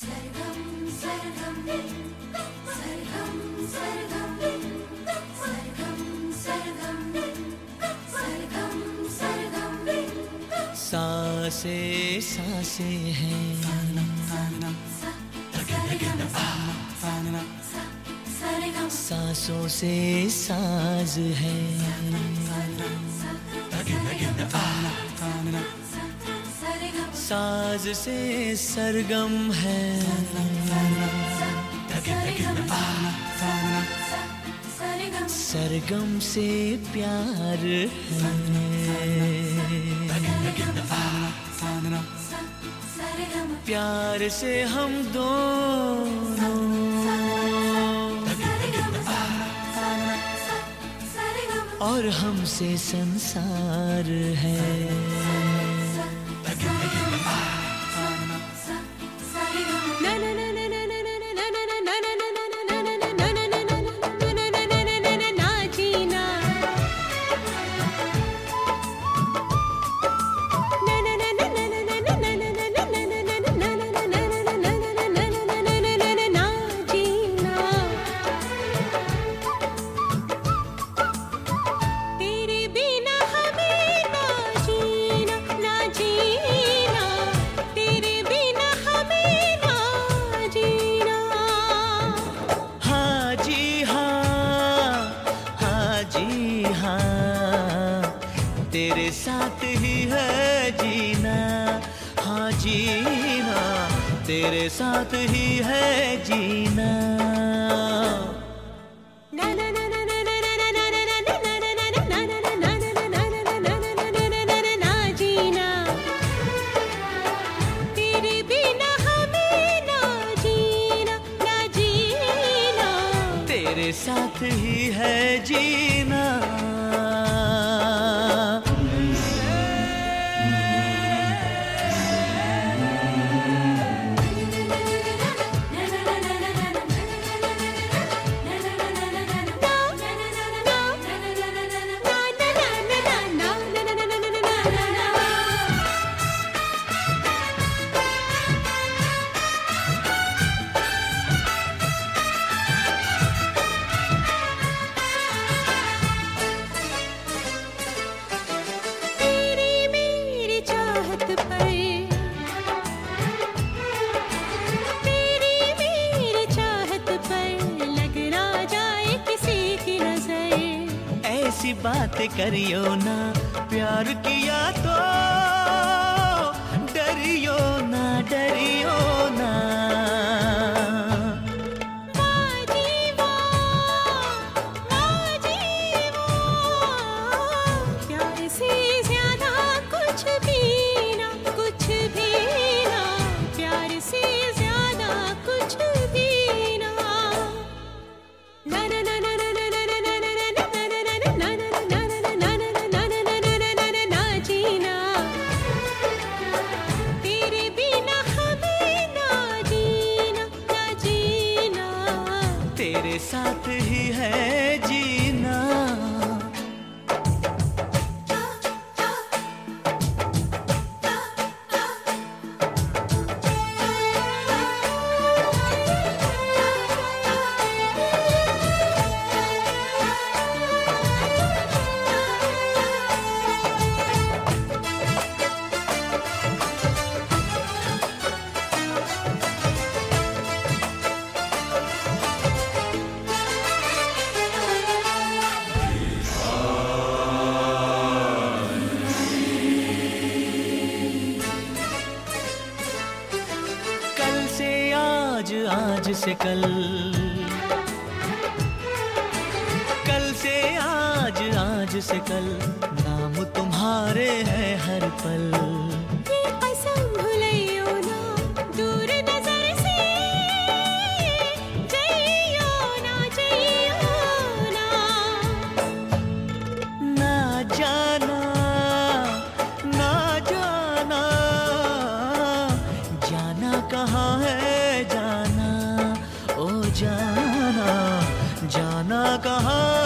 सरगम सरगम सरगम सरगम सरगम सरगम सरगम सांसे सांसे हैं, सांसों से साज है, साज से सरगम है, सरगम से प्यार है, प्यार से हम दोनों, और हमसे संसार है। तेरे साथ ही है जीना, हाँ जीना, तेरे साथ ही है जीना। तेरे साथ ही है जीना। ऐसी बात करियो ना, प्यार किया तो डरियो ना, डरियो ना। प्यार से ज्यादा कुछ भी ना, कुछ भी ना, प्यार से ज्यादा कुछ भी ना। तेरे साथ ही है जीना। आज से कल, कल से आज, आज से कल, नाम तुम्हारे है हर पल। ये कसम भुलैयो ना, दूर नजर से जइयो ना, जइयो ना। ना जाना, ना जाना, जाना कहाँ है जाना, ओ जाना, जाना कहाँ